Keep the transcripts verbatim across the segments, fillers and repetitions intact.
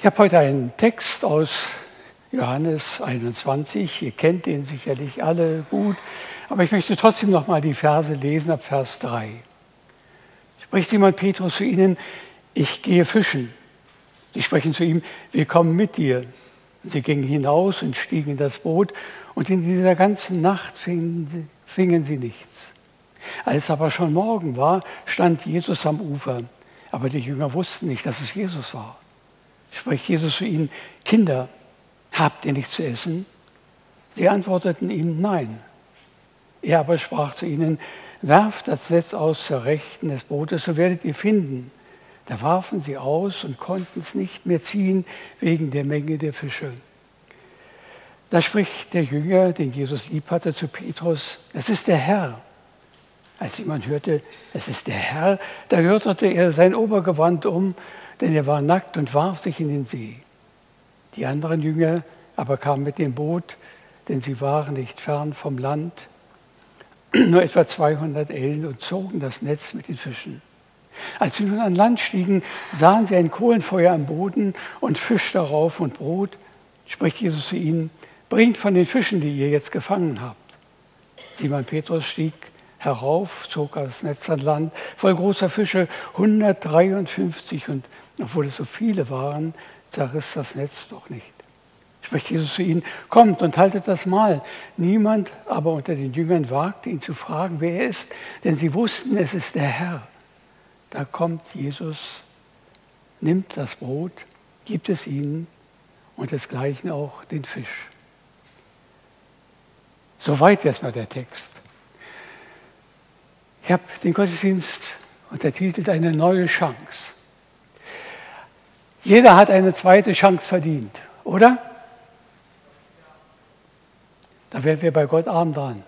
Ich habe heute einen Text aus Johannes einundzwanzig. Ihr kennt den sicherlich alle gut, aber ich möchte trotzdem noch mal die Verse lesen ab Vers drei. Spricht Simon Petrus zu ihnen: Ich gehe fischen. Sie sprechen zu ihm: Wir kommen mit dir. Und sie gingen hinaus und stiegen in das Boot, und in dieser ganzen Nacht fingen, fingen sie nichts. Als aber schon Morgen war, stand Jesus am Ufer, aber die Jünger wussten nicht, dass es Jesus war. Spricht Jesus zu ihnen: Kinder, habt ihr nichts zu essen? Sie antworteten ihm: Nein. Er aber sprach zu ihnen: Werft das Netz aus zur Rechten des Bootes, so werdet ihr finden. Da warfen sie aus und konnten es nicht mehr ziehen wegen der Menge der Fische. Da spricht der Jünger, den Jesus lieb hatte, zu Petrus: Es ist der Herr. Als Simon hörte, es ist der Herr, da gürtete er sein Obergewand um, denn er war nackt, und warf sich in den See. Die anderen Jünger aber kamen mit dem Boot, denn sie waren nicht fern vom Land, nur etwa zweihundert Ellen, und zogen das Netz mit den Fischen. Als sie nun an Land stiegen, sahen sie ein Kohlenfeuer am Boden und Fisch darauf und Brot. Spricht Jesus zu ihnen: Bringt von den Fischen, die ihr jetzt gefangen habt. Simon Petrus stieg herauf, zog das Netz an Land, voll großer Fische, hundertdreiundfünfzig, und obwohl es so viele waren, zerriss das Netz doch nicht. Spricht Jesus zu ihnen: Kommt und haltet das Mahl. Niemand aber unter den Jüngern wagte ihn zu fragen, wer er ist, denn sie wussten, es ist der Herr. Da kommt Jesus, nimmt das Brot, gibt es ihnen und desgleichen auch den Fisch. Soweit erstmal der Text. Ich habe den Gottesdienst untertitelt: Eine neue Chance. Jeder hat eine zweite Chance verdient, oder? Da wären wir bei Gott arm dran.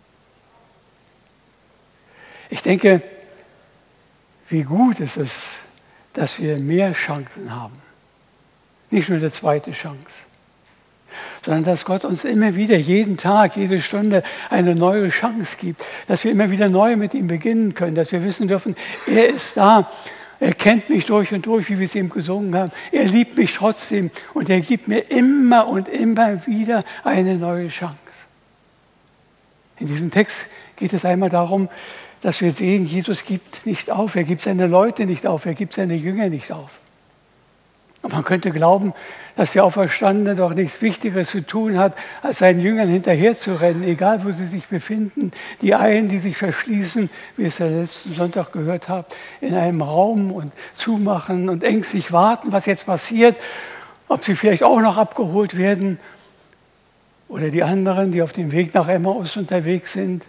Ich denke, wie gut ist es, dass wir mehr Chancen haben. Nicht nur eine zweite Chance, sondern dass Gott uns immer wieder, jeden Tag, jede Stunde eine neue Chance gibt, dass wir immer wieder neu mit ihm beginnen können, dass wir wissen dürfen, er ist da, er kennt mich durch und durch, wie wir es eben gesungen haben, er liebt mich trotzdem, und er gibt mir immer und immer wieder eine neue Chance. In diesem Text geht es einmal darum, dass wir sehen, Jesus gibt nicht auf, er gibt seine Leute nicht auf, er gibt seine Jünger nicht auf. Und man könnte glauben, dass der Auferstandene doch nichts Wichtigeres zu tun hat, als seinen Jüngern hinterherzurennen, egal wo sie sich befinden. Die einen, die sich verschließen, wie es ja letzten Sonntag gehört habt, in einem Raum und zumachen und ängstlich warten, was jetzt passiert, ob sie vielleicht auch noch abgeholt werden. Oder die anderen, die auf dem Weg nach Emmaus unterwegs sind.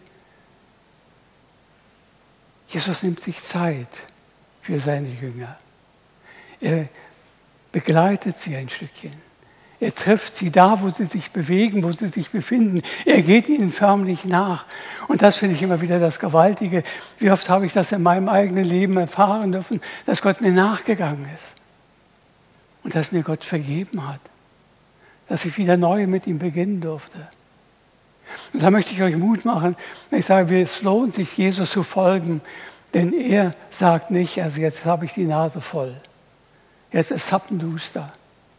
Jesus nimmt sich Zeit für seine Jünger. Er begleitet sie ein Stückchen. Er trifft sie da, wo sie sich bewegen, wo sie sich befinden. Er geht ihnen förmlich nach. Und das finde ich immer wieder das Gewaltige. Wie oft habe ich das in meinem eigenen Leben erfahren dürfen, dass Gott mir nachgegangen ist. Und dass mir Gott vergeben hat. Dass ich wieder neu mit ihm beginnen durfte. Und da möchte ich euch Mut machen. Ich sage, es lohnt sich, Jesus zu folgen, denn er sagt nicht, also jetzt habe ich die Nase voll. Jetzt ist zappenduster.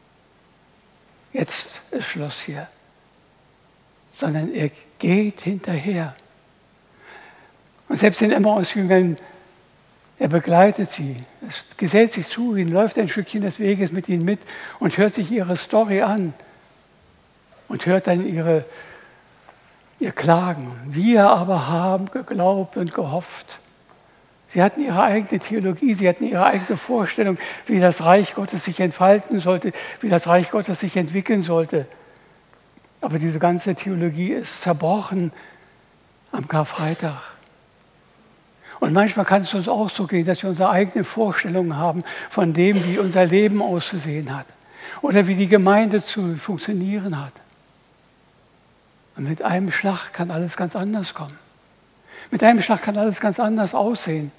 Jetzt ist Schluss hier. Sondern er geht hinterher. Und selbst den Emmaus-Jüngern, er begleitet sie. Es gesellt sich zu ihnen, läuft ein Stückchen des Weges mit ihnen mit und hört sich ihre Story an. Und hört dann ihre Ihr Klagen. Wir aber haben geglaubt und gehofft. Sie hatten ihre eigene Theologie, sie hatten ihre eigene Vorstellung, wie das Reich Gottes sich entfalten sollte, wie das Reich Gottes sich entwickeln sollte. Aber diese ganze Theologie ist zerbrochen am Karfreitag. Und manchmal kann es uns auch so gehen, dass wir unsere eigene Vorstellung haben von dem, wie unser Leben auszusehen hat oder wie die Gemeinde zu funktionieren hat. Und mit einem Schlag kann alles ganz anders kommen. Mit einem Schlag kann alles ganz anders aussehen.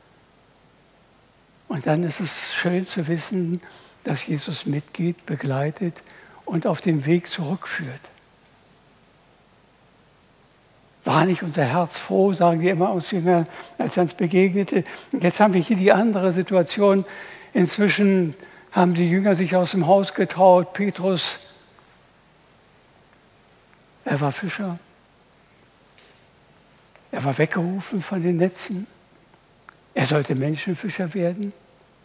Und dann ist es schön zu wissen, dass Jesus mitgeht, begleitet und auf dem Weg zurückführt. War nicht unser Herz froh, sagen die Emmaus-Jünger, als er uns begegnete. Und jetzt haben wir hier die andere Situation. Inzwischen haben die Jünger sich aus dem Haus getraut. Petrus, er war Fischer. Er war weggerufen von den Netzen. Er sollte Menschenfischer werden.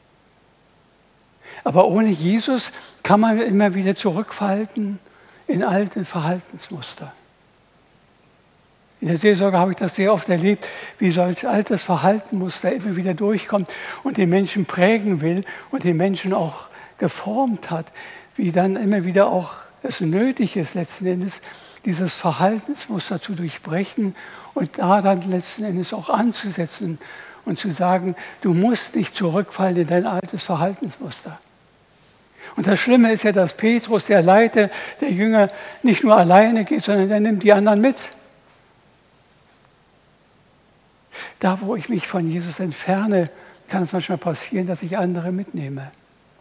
Aber ohne Jesus kann man immer wieder zurückfallen in alte Verhaltensmuster. In der Seelsorge habe ich das sehr oft erlebt, wie solch altes Verhaltensmuster immer wieder durchkommt und den Menschen prägen will und den Menschen auch geformt hat, wie dann immer wieder auch es nötig ist, letzten Endes dieses Verhaltensmuster zu durchbrechen und da dann letzten Endes auch anzusetzen und zu sagen, du musst nicht zurückfallen in dein altes Verhaltensmuster. Und das Schlimme ist ja, dass Petrus, der Leiter der Jünger, nicht nur alleine geht, sondern er nimmt die anderen mit. Da, wo ich mich von Jesus entferne, kann es manchmal passieren, dass ich andere mitnehme.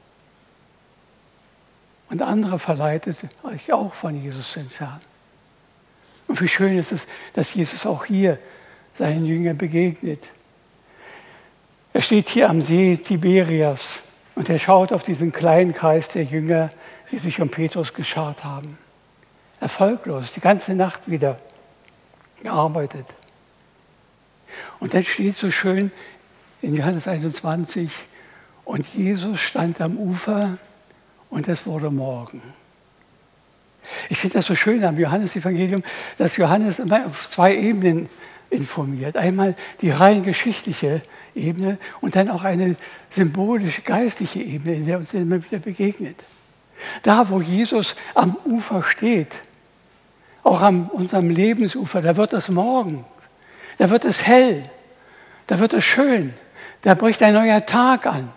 Und andere verleitet, euch auch von Jesus zu entfernen. Und wie schön ist es, dass Jesus auch hier seinen Jüngern begegnet. Er steht hier am See Tiberias und er schaut auf diesen kleinen Kreis der Jünger, die sich um Petrus geschart haben. Erfolglos, die ganze Nacht wieder gearbeitet. Und dann steht so schön in Johannes einundzwanzig, und Jesus stand am Ufer und es wurde Morgen. Ich finde das so schön am Johannesevangelium, dass Johannes immer auf zwei Ebenen informiert. Einmal die rein geschichtliche Ebene und dann auch eine symbolische, geistliche Ebene, in der uns immer wieder begegnet. Da, wo Jesus am Ufer steht, auch an unserem Lebensufer, da wird es Morgen, da wird es hell, da wird es schön, da bricht ein neuer Tag an.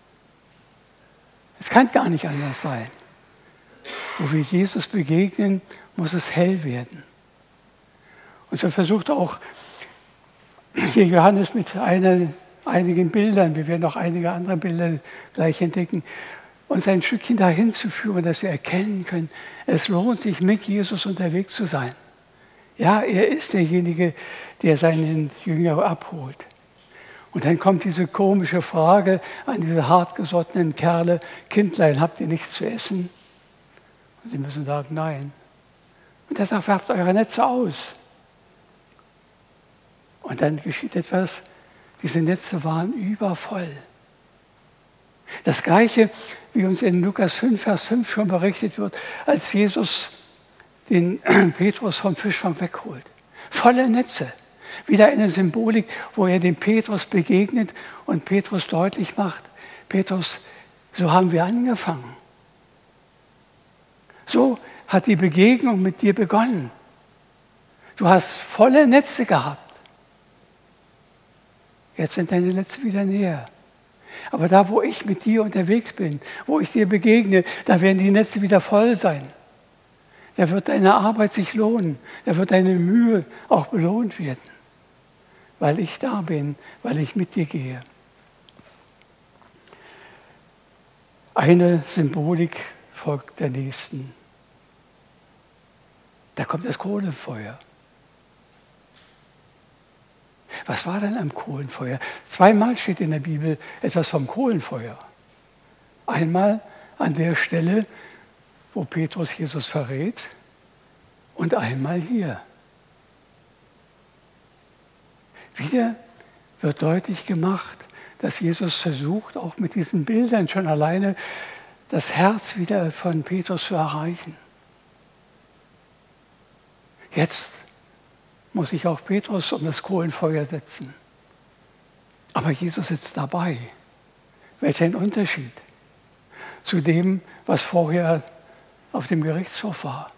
Es kann gar nicht anders sein. Wo wir Jesus begegnen, muss es hell werden. Und so versucht auch hier Johannes mit einer, einigen Bildern, wir werden noch einige andere Bilder gleich entdecken, uns ein Stückchen dahin zu führen, dass wir erkennen können, es lohnt sich, mit Jesus unterwegs zu sein. Ja, er ist derjenige, der seinen Jünger abholt. Und dann kommt diese komische Frage an diese hartgesottenen Kerle, Kindlein, habt ihr nichts zu essen? Und sie müssen sagen, nein. Und er sagt, werft eure Netze aus. Und dann geschieht etwas, diese Netze waren übervoll. Das Gleiche, wie uns in Lukas fünf, Vers fünf schon berichtet wird, als Jesus den Petrus vom Fischfang wegholt. Volle Netze. Wieder eine Symbolik, wo er dem Petrus begegnet und Petrus deutlich macht, Petrus, so haben wir angefangen. So hat die Begegnung mit dir begonnen. Du hast volle Netze gehabt. Jetzt sind deine Netze wieder näher. Aber da, wo ich mit dir unterwegs bin, wo ich dir begegne, da werden die Netze wieder voll sein. Da wird deine Arbeit sich lohnen. Da wird deine Mühe auch belohnt werden. Weil ich da bin, weil ich mit dir gehe. Eine Symbolik folgt der nächsten. Da kommt das Kohlenfeuer. Was war denn am Kohlenfeuer? Zweimal steht in der Bibel etwas vom Kohlenfeuer. Einmal an der Stelle, wo Petrus Jesus verrät, und einmal hier. Wieder wird deutlich gemacht, dass Jesus versucht, auch mit diesen Bildern schon alleine das Herz wieder von Petrus zu erreichen. Jetzt muss sich auch Petrus um das Kohlenfeuer setzen. Aber Jesus sitzt dabei. Welch ein Unterschied zu dem, was vorher auf dem Gerichtshof war.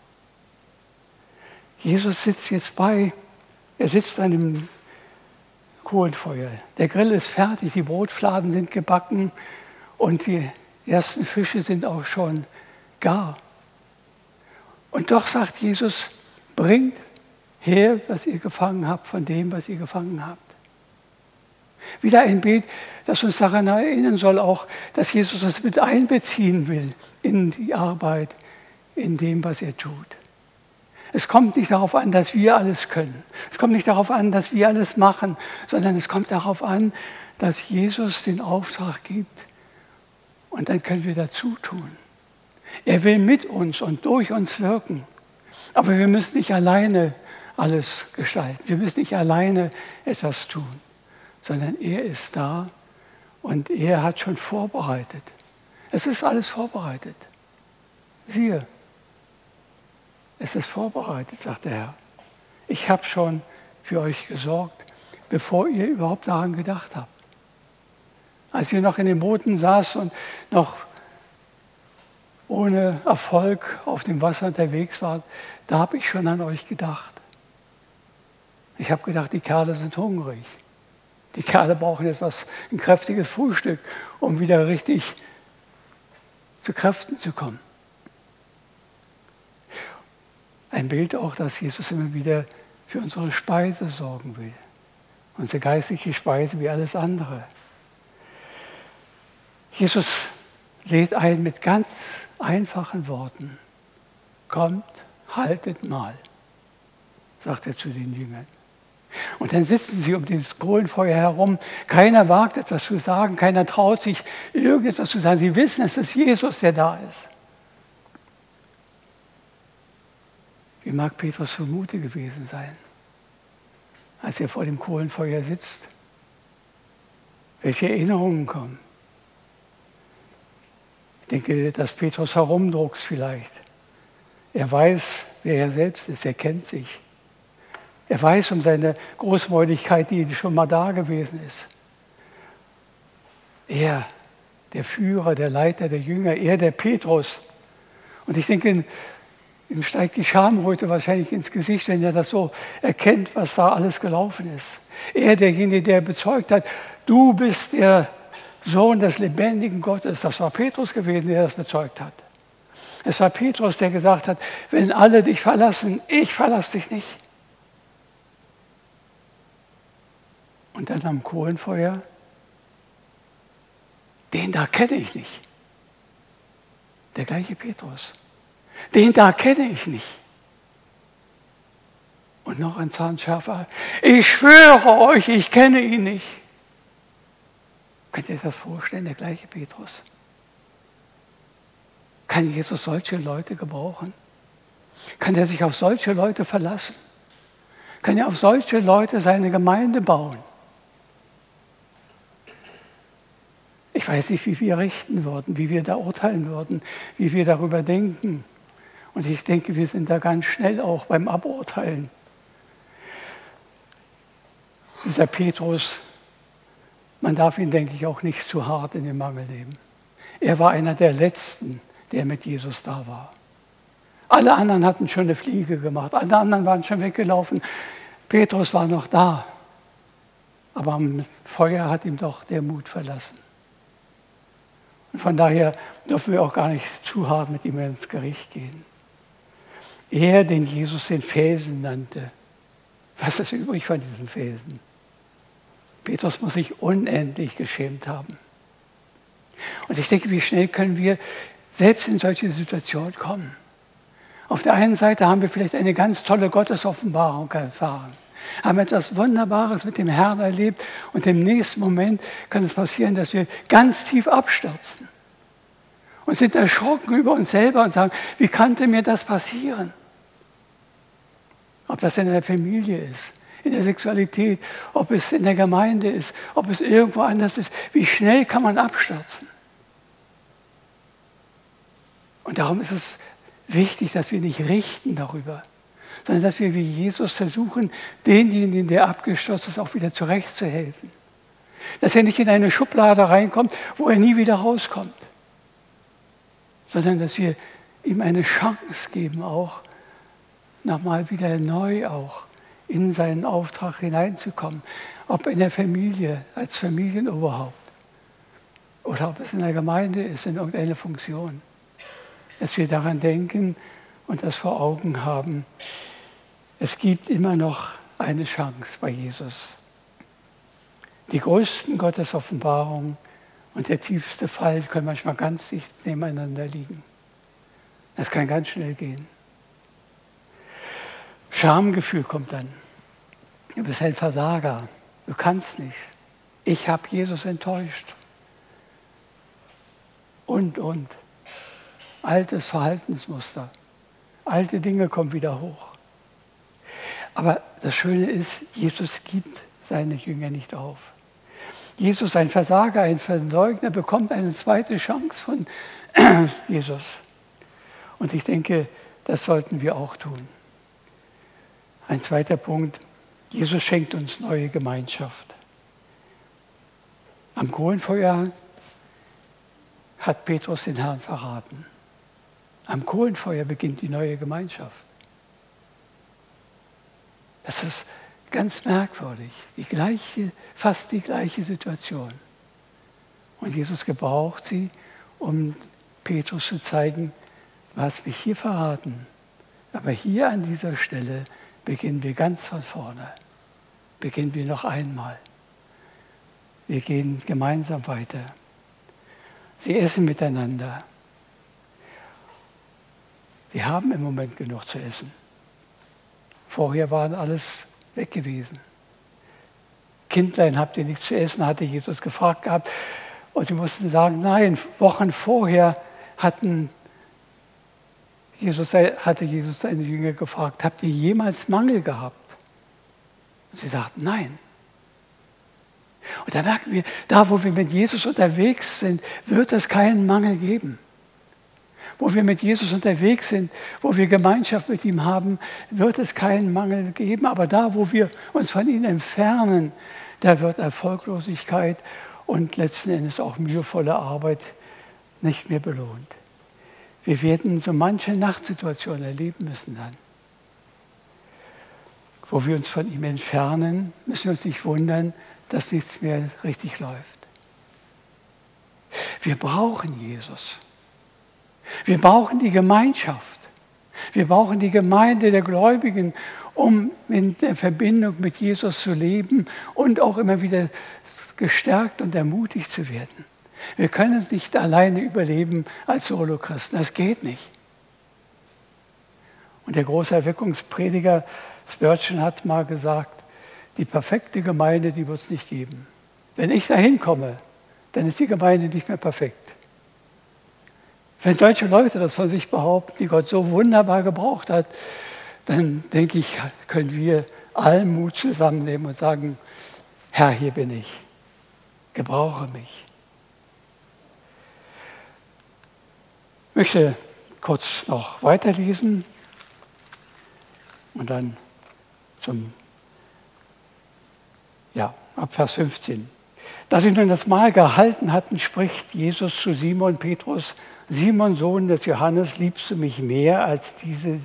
Jesus sitzt jetzt bei, er sitzt an dem Kohlenfeuer. Der Grill ist fertig, die Brotfladen sind gebacken und die ersten Fische sind auch schon gar. Und doch sagt Jesus, bringt her, was ihr gefangen habt, von dem, was ihr gefangen habt. Wieder ein Bild, das uns daran erinnern soll, auch, dass Jesus uns mit einbeziehen will in die Arbeit, in dem, was er tut. Es kommt nicht darauf an, dass wir alles können. Es kommt nicht darauf an, dass wir alles machen, sondern es kommt darauf an, dass Jesus den Auftrag gibt Und dann können wir dazu tun. Er will mit uns und durch uns wirken. Aber wir müssen nicht alleine alles gestalten. Wir müssen nicht alleine etwas tun, sondern er ist da und er hat schon vorbereitet. Es ist alles vorbereitet. Siehe, es ist vorbereitet, sagt der Herr. Ich habe schon für euch gesorgt, bevor ihr überhaupt daran gedacht habt. Als ihr noch in den Booten saßt und noch ohne Erfolg auf dem Wasser unterwegs wart, da habe ich schon an euch gedacht. Ich habe gedacht, die Kerle sind hungrig. Die Kerle brauchen jetzt was, ein kräftiges Frühstück, um wieder richtig zu Kräften zu kommen. Ein Bild auch, dass Jesus immer wieder für unsere Speise sorgen will. Unsere geistliche Speise wie alles andere. Jesus lädt ein mit ganz einfachen Worten. Kommt, haltet mal, sagt er zu den Jüngern. Und dann sitzen sie um dieses Kohlenfeuer herum. Keiner wagt etwas zu sagen, keiner traut sich irgendetwas zu sagen. Sie wissen, es ist Jesus, der da ist. Wie mag Petrus so mutig gewesen sein, als er vor dem Kohlenfeuer sitzt? Welche Erinnerungen kommen? Ich denke, dass Petrus herumdruckst vielleicht. Er weiß, wer er selbst ist, er kennt sich. Er weiß um seine Großmäuligkeit, die schon mal da gewesen ist. Er, der Führer, der Leiter, der Jünger, er, der Petrus. Und ich denke, ihm steigt die Schamröte wahrscheinlich ins Gesicht, wenn er das so erkennt, was da alles gelaufen ist. Er, derjenige, der bezeugt hat, du bist der Sohn des lebendigen Gottes. Das war Petrus gewesen, der das bezeugt hat. Es war Petrus, der gesagt hat, wenn alle dich verlassen, ich verlasse dich nicht. Und dann am Kohlenfeuer, den da kenne ich nicht. Der gleiche Petrus. Den da kenne ich nicht. Und noch ein Zahn schärfer. Ich schwöre euch, ich kenne ihn nicht. Könnt ihr euch das vorstellen, der gleiche Petrus? Kann Jesus solche Leute gebrauchen? Kann er sich auf solche Leute verlassen? Kann er auf solche Leute seine Gemeinde bauen? Ich weiß nicht, wie wir richten würden, wie wir da urteilen würden, wie wir darüber denken. Und ich denke, wir sind da ganz schnell auch beim Aburteilen. Dieser Petrus, man darf ihn, denke ich, auch nicht zu hart in den Mangel nehmen. Er war einer der Letzten, der mit Jesus da war. Alle anderen hatten schon eine Fliege gemacht, alle anderen waren schon weggelaufen. Petrus war noch da, aber am Feuer hat ihm doch der Mut verlassen. Und von daher dürfen wir auch gar nicht zu hart mit ihm ins Gericht gehen. Er, den Jesus den Felsen nannte, was ist übrig von diesem Felsen? Petrus muss sich unendlich geschämt haben. Und ich denke, wie schnell können wir selbst in solche Situationen kommen. Auf der einen Seite haben wir vielleicht eine ganz tolle Gottesoffenbarung erfahren, haben etwas Wunderbares mit dem Herrn erlebt und im nächsten Moment kann es passieren, dass wir ganz tief abstürzen und sind erschrocken über uns selber und sagen, wie konnte mir das passieren? Ob das in der Familie ist, in der Sexualität, ob es in der Gemeinde ist, ob es irgendwo anders ist, wie schnell kann man abstürzen? Und darum ist es wichtig, dass wir nicht richten darüber, sondern dass wir wie Jesus versuchen, denjenigen, der abgestürzt ist, auch wieder zurechtzuhelfen. Dass er nicht in eine Schublade reinkommt, wo er nie wieder rauskommt, sondern dass wir ihm eine Chance geben, auch nochmal wieder neu auch in seinen Auftrag hineinzukommen. Ob in der Familie, als Familienoberhaupt oder ob es in der Gemeinde ist, in irgendeiner Funktion. Dass wir daran denken und das vor Augen haben. Es gibt immer noch eine Chance bei Jesus. Die größten Gottesoffenbarungen und der tiefste Fall können manchmal ganz dicht nebeneinander liegen. Das kann ganz schnell gehen. Schamgefühl kommt dann. Du bist ein Versager. Du kannst nicht. Ich habe Jesus enttäuscht. und, und. Altes Verhaltensmuster. Alte Dinge kommen wieder hoch. Aber das Schöne ist, Jesus gibt seine Jünger nicht auf. Jesus, ein Versager, ein Verleugner, bekommt eine zweite Chance von Jesus. Und ich denke, das sollten wir auch tun. Ein zweiter Punkt, Jesus schenkt uns neue Gemeinschaft. Am Kohlenfeuer hat Petrus den Herrn verraten. Am Kohlenfeuer beginnt die neue Gemeinschaft. Das ist ganz merkwürdig, die gleiche, fast die gleiche Situation. Und Jesus gebraucht sie, um Petrus zu zeigen, du hast mich hier verraten, aber hier an dieser Stelle beginnen wir ganz von vorne. Beginnen wir noch einmal. Wir gehen gemeinsam weiter. Sie essen miteinander. Sie haben im Moment genug zu essen. Vorher waren alles weg gewesen. Kindlein, habt ihr nichts zu essen, hatte Jesus gefragt gehabt. Und sie mussten sagen, nein, Wochen vorher hatten Jesus, hatte Jesus seine Jünger gefragt, habt ihr jemals Mangel gehabt? Und sie sagten, nein. Und da merken wir, da wo wir mit Jesus unterwegs sind, wird es keinen Mangel geben. Wo wir mit Jesus unterwegs sind, wo wir Gemeinschaft mit ihm haben, wird es keinen Mangel geben. Aber da, wo wir uns von ihm entfernen, da wird Erfolglosigkeit und letzten Endes auch mühevolle Arbeit nicht mehr belohnt. Wir werden so manche Nachtsituationen erleben müssen dann. Wo wir uns von ihm entfernen, müssen wir uns nicht wundern, dass nichts mehr richtig läuft. Wir brauchen Jesus. Wir brauchen die Gemeinschaft. Wir brauchen die Gemeinde der Gläubigen, um in der Verbindung mit Jesus zu leben und auch immer wieder gestärkt und ermutigt zu werden. Wir können es nicht alleine überleben als Solochristen. Das geht nicht. Und der große Erweckungsprediger Spurgeon hat mal gesagt, die perfekte Gemeinde, die wird es nicht geben. Wenn ich dahin komme, dann ist die Gemeinde nicht mehr perfekt. Wenn solche Leute das von sich behaupten, die Gott so wunderbar gebraucht hat, dann denke ich, können wir allen Mut zusammennehmen und sagen, Herr, hier bin ich, gebrauche mich. Ich möchte kurz noch weiterlesen und dann zum, ja, ab Vers fünfzehn. Da sie nun das Mahl gehalten hatten, spricht Jesus zu Simon Petrus, Simon, Sohn des Johannes, liebst du mich mehr als diese?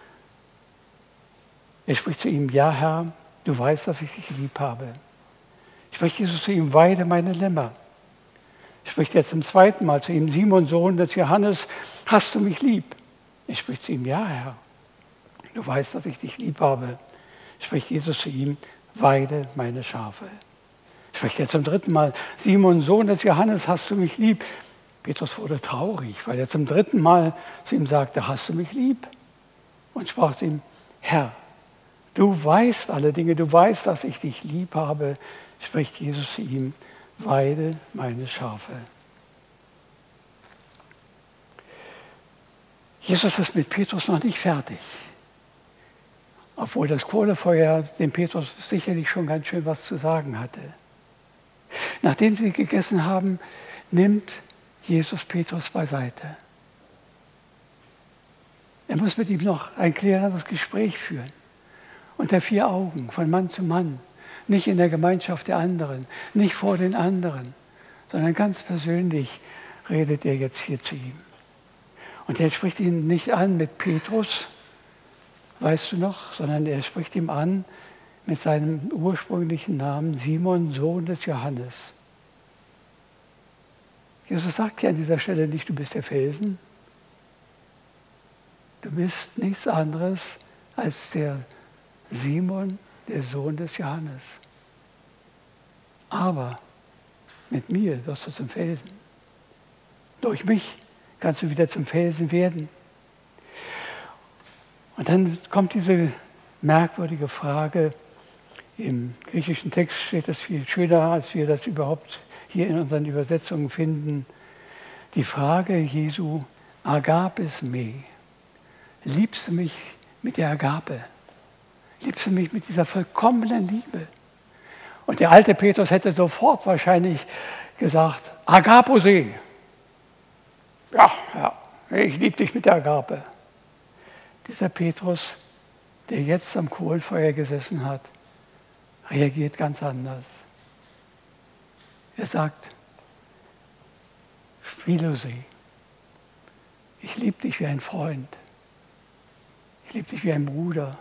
Er spricht zu ihm, ja Herr, du weißt, dass ich dich lieb habe. Spricht Jesus zu ihm, weide meine Lämmer. Spricht er zum zweiten Mal zu ihm, Simon, Sohn des Johannes, hast du mich lieb? Er spricht zu ihm, ja Herr, du weißt, dass ich dich lieb habe. Spricht Jesus zu ihm, weide meine Schafe. Spricht er zum dritten Mal, Simon, Sohn des Johannes, hast du mich lieb? Petrus wurde traurig, weil er zum dritten Mal zu ihm sagte, hast du mich lieb? Und sprach zu ihm, Herr, du weißt alle Dinge, du weißt, dass ich dich lieb habe. Spricht Jesus zu ihm, weide meine Schafe. Jesus ist mit Petrus noch nicht fertig. Obwohl das Kohlefeuer dem Petrus sicherlich schon ganz schön was zu sagen hatte. Nachdem sie gegessen haben, nimmt Jesus Petrus beiseite. Er muss mit ihm noch ein klärendes Gespräch führen. Unter vier Augen, von Mann zu Mann. Nicht in der Gemeinschaft der anderen, nicht vor den anderen, sondern ganz persönlich redet er jetzt hier zu ihm. Und er spricht ihn nicht an mit Petrus, weißt du noch, sondern er spricht ihm an mit seinem ursprünglichen Namen Simon, Sohn des Johannes. Jesus sagt ja an dieser Stelle nicht, du bist der Felsen. Du bist nichts anderes als der Simon, der Sohn des Johannes. Aber mit mir wirst du zum Felsen. Durch mich kannst du wieder zum Felsen werden. Und dann kommt diese merkwürdige Frage, im griechischen Text steht das viel schöner, als wir das überhaupt hier in unseren Übersetzungen finden. die Frage Jesu, Agapes me, liebst du mich mit der Agape? Liebst du mich mit dieser vollkommenen Liebe? Und der alte Petrus hätte sofort wahrscheinlich gesagt, Agapose. Ja, ja, ich liebe dich mit der Agape. Dieser Petrus, der jetzt am Kohlenfeuer gesessen hat, reagiert ganz anders. Er sagt, Philose, ich liebe dich wie ein Freund. Ich liebe dich wie ein Bruder.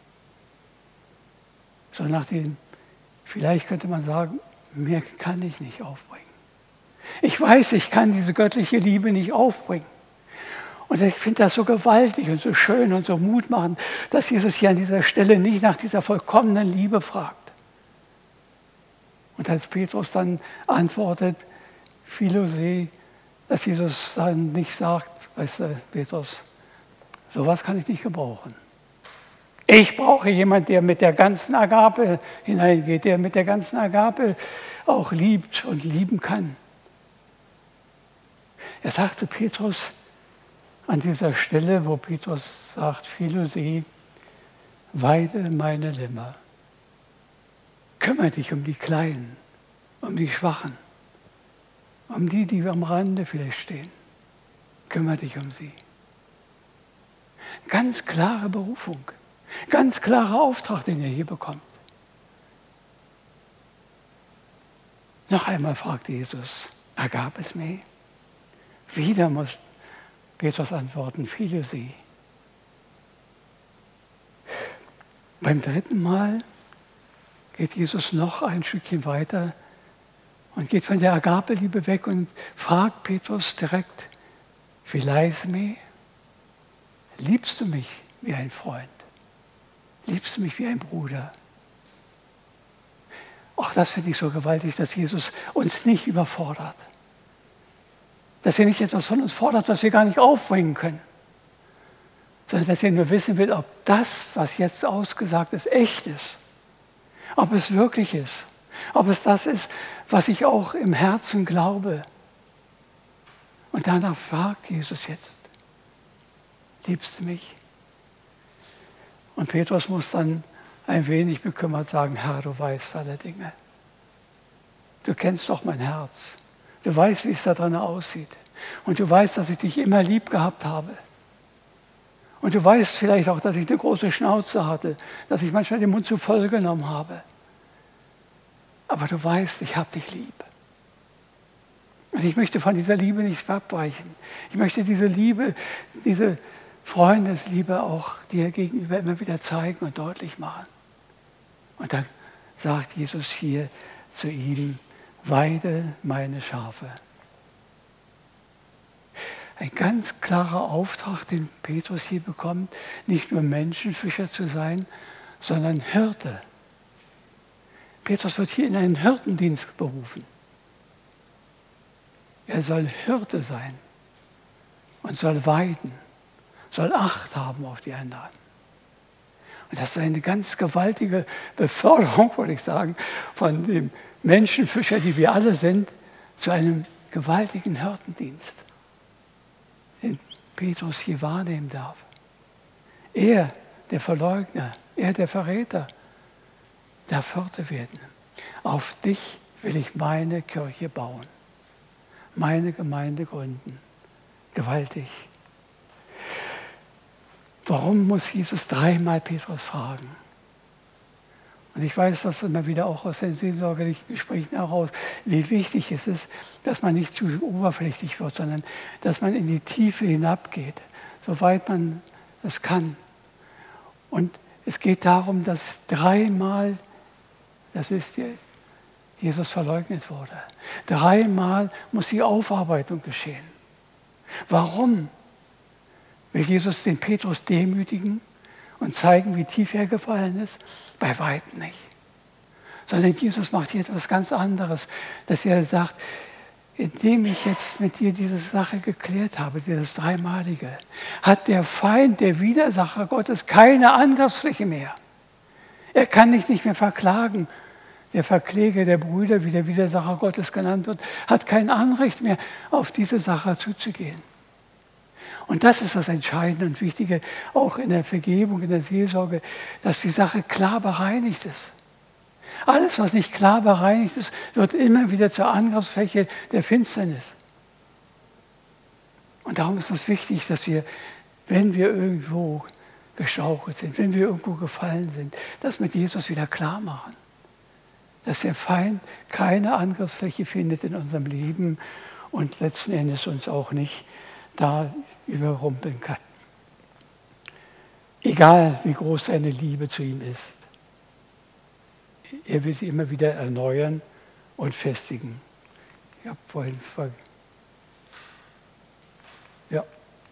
So nach dem, vielleicht könnte man sagen, mehr kann ich nicht aufbringen. Ich weiß, ich kann diese göttliche Liebe nicht aufbringen. Und ich finde das so gewaltig und so schön und so mutmachend, dass Jesus hier an dieser Stelle nicht nach dieser vollkommenen Liebe fragt. Und als Petrus dann antwortet, Philose, dass Jesus dann nicht sagt, weißt du, Petrus, sowas kann ich nicht gebrauchen. Ich brauche jemanden, der mit der ganzen Agape hineingeht, der mit der ganzen Agape auch liebt und lieben kann. Er sagte Petrus an dieser Stelle, wo Petrus sagt, Philose, weide meine Lämmer. Kümmere dich um die Kleinen, um die Schwachen, um die, die am Rande vielleicht stehen. Kümmere dich um sie. Ganz klare Berufung, ganz klarer Auftrag, den er hier bekommt. Noch einmal fragt Jesus, Agapes me? Wieder muss Petrus antworten, Philose. Beim dritten Mal geht Jesus noch ein Stückchen weiter und geht von der Agape-Liebe weg und fragt Petrus direkt, Phileis me? Liebst du mich wie ein Freund? Liebst du mich wie ein Bruder? Auch das finde ich so gewaltig, dass Jesus uns nicht überfordert. Dass er nicht etwas von uns fordert, was wir gar nicht aufbringen können. Sondern dass er nur wissen will, ob das, was jetzt ausgesagt ist, echt ist. Ob es wirklich ist. Ob es das ist, was ich auch im Herzen glaube. Und danach fragt Jesus jetzt, liebst du mich? Und Petrus muss dann ein wenig bekümmert sagen, Herr, du weißt alle Dinge. Du kennst doch mein Herz. Du weißt, wie es da drin aussieht. Und du weißt, dass ich dich immer lieb gehabt habe. Und du weißt vielleicht auch, dass ich eine große Schnauze hatte, dass ich manchmal den Mund zu voll genommen habe. Aber du weißt, ich habe dich lieb. Und ich möchte von dieser Liebe nicht abweichen. Ich möchte diese Liebe, diese Freundesliebe auch dir gegenüber immer wieder zeigen und deutlich machen. Und dann sagt Jesus hier zu ihm, weide meine Schafe. Ein ganz klarer Auftrag, den Petrus hier bekommt, nicht nur Menschenfischer zu sein, sondern Hirte. Petrus wird hier in einen Hirtendienst berufen. Er soll Hirte sein und soll weiden, soll Acht haben auf die anderen. Und das ist eine ganz gewaltige Beförderung, würde ich sagen, von dem Menschenfischer, die wir alle sind, zu einem gewaltigen Hirtendienst, den Petrus hier wahrnehmen darf. Er, der Verleugner, er, der Verräter, darf Hirte werden. Auf dich will ich meine Kirche bauen, meine Gemeinde gründen. Gewaltig. Warum muss Jesus dreimal Petrus fragen? Und ich weiß das immer wieder auch aus den seelsorgerlichen Gesprächen heraus, wie wichtig es ist, dass man nicht zu oberflächlich wird, sondern dass man in die Tiefe hinabgeht, soweit man es kann. Und es geht darum, dass dreimal, das ist Jesus verleugnet wurde. Dreimal muss die Aufarbeitung geschehen. Warum? Will Jesus den Petrus demütigen und zeigen, wie tief er gefallen ist? Bei weitem nicht. Sondern Jesus macht hier etwas ganz anderes, dass er sagt, indem ich jetzt mit dir diese Sache geklärt habe, dieses Dreimalige, hat der Feind, der Widersacher Gottes, keine Angriffsfläche mehr. Er kann dich nicht mehr verklagen. Der Verkläger der Brüder, wie der Widersacher Gottes genannt wird, hat kein Anrecht mehr, auf diese Sache zuzugehen. Und das ist das Entscheidende und Wichtige, auch in der Vergebung, in der Seelsorge, dass die Sache klar bereinigt ist. Alles, was nicht klar bereinigt ist, wird immer wieder zur Angriffsfläche der Finsternis. Und darum ist es wichtig, dass wir, wenn wir irgendwo gestrauchelt sind, wenn wir irgendwo gefallen sind, das mit Jesus wieder klar machen. Dass der Feind keine Angriffsfläche findet in unserem Leben und letzten Endes uns auch nicht da überrumpeln kann. Egal, wie groß seine Liebe zu ihm ist. Er will sie immer wieder erneuern und festigen. Ich habe vorhin ver ja.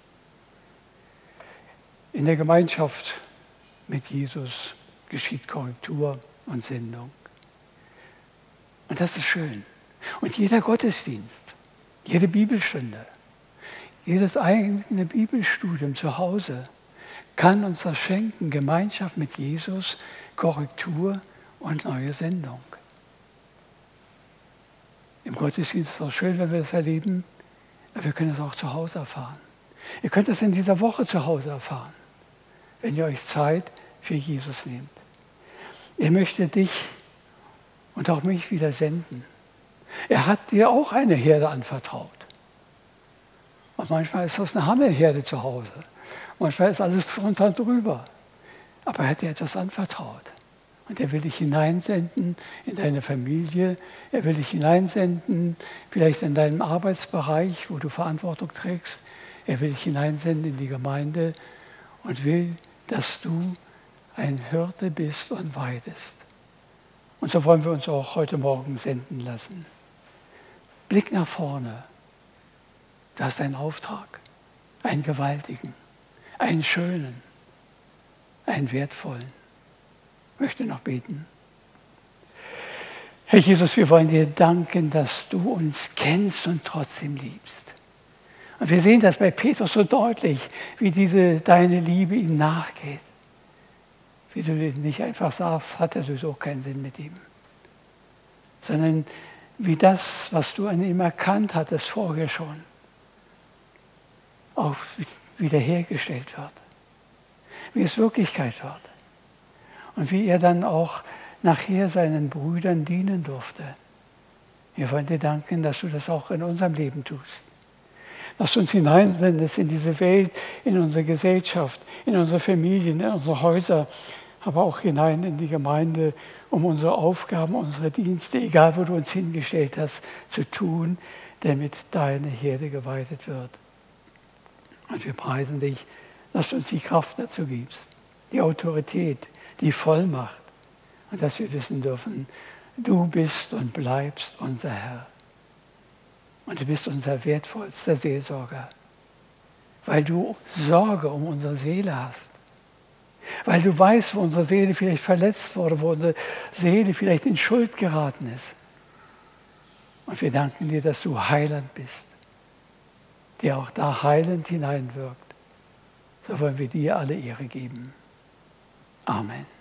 In der Gemeinschaft mit Jesus geschieht Korrektur und Sendung. Und das ist schön. Und jeder Gottesdienst, jede Bibelstunde, jedes eigene Bibelstudium zu Hause kann uns das schenken, Gemeinschaft mit Jesus, Korrektur und neue Sendung. Im Gottesdienst ist es auch schön, wenn wir das erleben, aber wir können es auch zu Hause erfahren. Ihr könnt es in dieser Woche zu Hause erfahren, wenn ihr euch Zeit für Jesus nehmt. Er möchte dich und auch mich wieder senden. Er hat dir auch eine Herde anvertraut. Und manchmal ist das eine Hammelherde zu Hause. Manchmal ist alles drunter und drüber. Aber er hat dir etwas anvertraut. Und er will dich hineinsenden in deine Familie. Er will dich hineinsenden, vielleicht in deinem Arbeitsbereich, wo du Verantwortung trägst. Er will dich hineinsenden in die Gemeinde und will, dass du ein Hirte bist und weidest. Und so wollen wir uns auch heute Morgen senden lassen. Blick nach vorne. Du hast einen Auftrag, einen gewaltigen, einen schönen, einen wertvollen. Ich möchte noch beten. Herr Jesus, wir wollen dir danken, dass du uns kennst und trotzdem liebst. Und wir sehen das bei Petrus so deutlich, wie diese deine Liebe ihm nachgeht. Wie du nicht einfach sagst, hat er sowieso keinen Sinn mit ihm. Sondern wie das, was du an ihm erkannt hattest vorher schon, auch wiederhergestellt wird. Wie es Wirklichkeit wird. Und wie er dann auch nachher seinen Brüdern dienen durfte. Wir wollen dir danken, dass du das auch in unserem Leben tust. Dass du uns hineinsendest in diese Welt, in unsere Gesellschaft, in unsere Familien, in unsere Häuser, aber auch hinein in die Gemeinde, um unsere Aufgaben, unsere Dienste, egal wo du uns hingestellt hast, zu tun, damit deine Herde geweidet wird. Und wir preisen dich, dass du uns die Kraft dazu gibst, die Autorität, die Vollmacht und dass wir wissen dürfen, du bist und bleibst unser Herr. Und du bist unser wertvollster Seelsorger, weil du Sorge um unsere Seele hast. Weil du weißt, wo unsere Seele vielleicht verletzt wurde, wo unsere Seele vielleicht in Schuld geraten ist. Und wir danken dir, dass du Heiland bist, der auch da heilend hineinwirkt. So wollen wir dir alle Ehre geben. Amen.